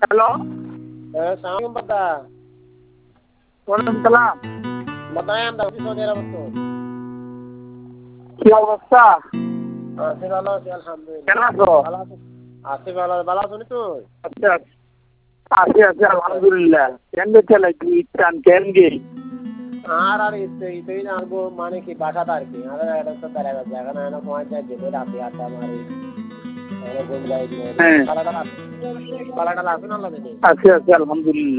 Hello, সালাম বাদা। ওয়ালাইকুম সালাম। বাদায়ান দাও সৌদি আরব তো। কি অবস্থা? আছি ভালো আছি আলহামদুলিল্লাহ। কেমন আছো? ভালো আছি। আছি ভালো ভালো আছো নি তুই? আচ্ছা আছি আছি আলহামদুলিল্লাহ। কেন চলে কি টান কেন গে? আর ইতেই জানবো মানে কি বাসাটা আর কি। আর একটা তো বেড়া জায়গা না না সময় যায় যেতে রাতে আড্ডা মারি। ঘুম যাই হ্যাঁ পালাটা পালাটা লাগুন আল্লাহ দিদি। আছি আছি আলহামদুলিল্লাহ।